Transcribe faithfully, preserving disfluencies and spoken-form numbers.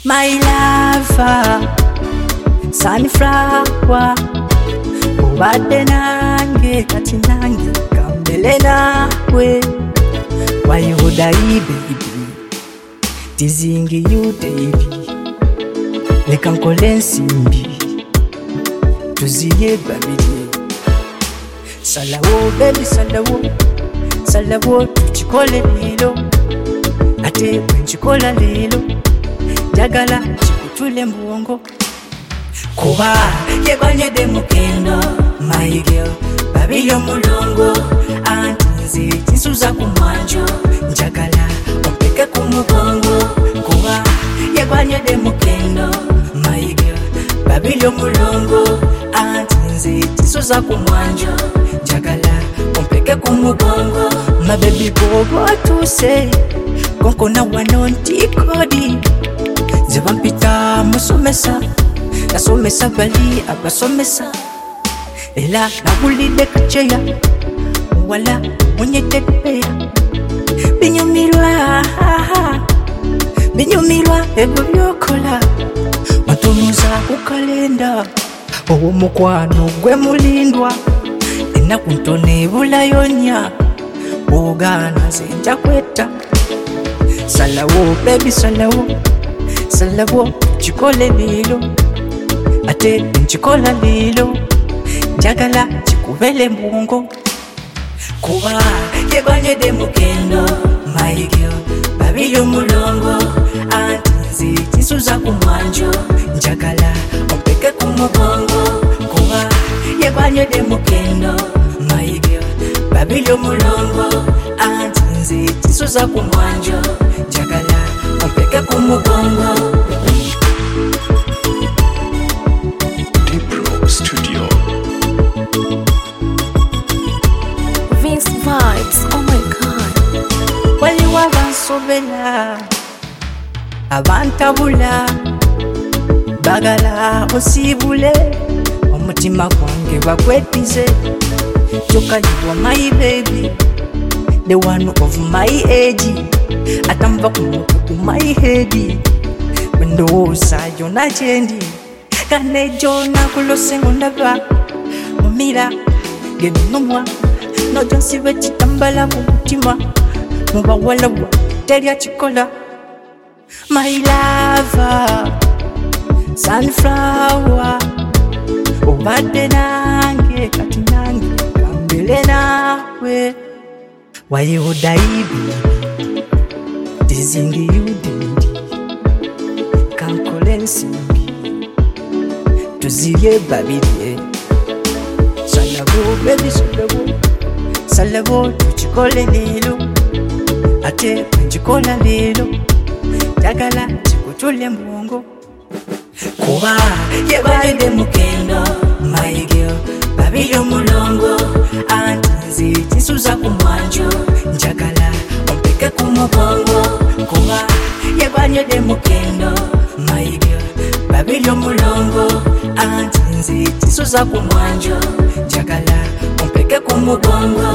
My lover, sunflower, ubade nange kati nange kambele nawe. Why you die baby, tizingi you baby, leka nkole nsimbi tuziye babiri. Salawo baby salawo, salawo tuchikole lilo, ate wenchikola lilo, jagala chikutule mbongo. Kuba yegwanyede mukendo, my girl, babilo mulongo. Antinzi tinsuza kumwanjo, njagala ompeke kumugongo. Kuba yegwanyede mukendo, my girl, babilo mulongo. Antinzi tinsuza kumwanjo, njagala ompeke kumugongo. My baby bobo tuse, konko na wanonti kodi. Zivampita musomesa, nasomesa bali abasomesa. Ela nabulide kacheya, wala mwenye tepeya. Binyumirwa, binyumirwa ebo byokola. Matonuza kukalenda, owo mukwano gwe mulindwa. Ena kuntone bulayonya, ogana zenja kweta. Salawo baby salawo, salawo chikole lilo, ate nchikola lilo, jagala chikuvele mbongo. Kuba yegwanyede mukendo, my girl, babilo mulongo. Antinzi tinsuza kumwanjo, njagala ompeke kumugongo. Kuba yegwanyede mukendo, my girl, babilo mulongo. Antinzi tinsuza kumwanjo, njagala ompeke kumugongo. Studio. Vince Vibes, oh my god. Wali wabansobela, abantabula, bagala osibule, omutima gwange bakwetize. Joka you are my baby, the one of my age. Atamba kumutu ku my head, wendoza yona jendi. Kane jona kulose ngondaba, mumira geno nomwa. No jonsi wechitambala mumutima, muba wala wa teria chikola. My lover, sunflower, ubade nange kati nange kambele nawe. Why you die baby, tizingi you dindi, kankole nsimbi tuziye babiri. Salawo baby salawo, salawo tuchikole lilo, ate wenchikola lilo, jagala chikutule mbongo. Kuba yegwanyede mukendo, my girl, babilo mulongo. Antinzi tinsuza kumwanjo, njagala ompeke kumugongo. Kuba yegwanyede mukendo, my girl, babilo mulongo. Antinzi tinsuza kumwanjo, njagala ompeke kumugongo.